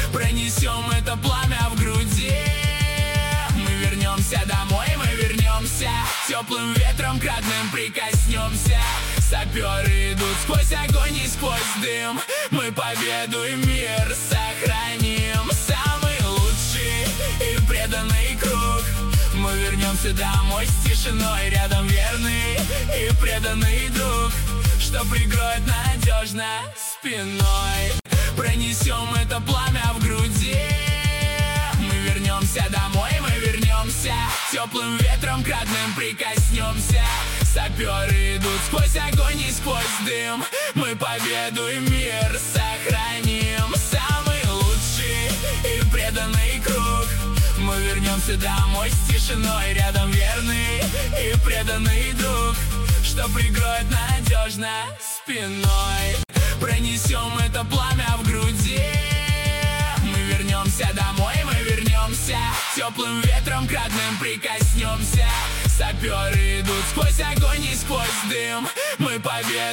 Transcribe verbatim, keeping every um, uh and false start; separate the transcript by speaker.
Speaker 1: Пронесем это пламя в груди. Мы вернемся домой, мы вернемся. Теплым ветром к родным прикоснемся. Саперы идут сквозь огонь и сквозь дым. Мы победу и мир сохраним. Самый лучший и преданный круг. Мы вернемся домой с тишиной. Рядом верный и преданный друг, что прикроет надежно спиной. Пронесем это пламя в груди. Мы вернемся домой, мы вернемся. Теплым ветром к родным прикоснемся. Саперы идут сквозь огонь и сквозь дым. Мы победу и мир сохраним. Самый лучший и преданный круг. Мы вернемся домой с тишиной. Рядом верный и преданный друг, что прикроет надежно спиной. Пронесем это пламя в груди. Мы вернемся домой, мы вернемся. Теплым ветром к родным прикоснемся. Саперы идут сквозь огонь и сквозь дым. Мы победу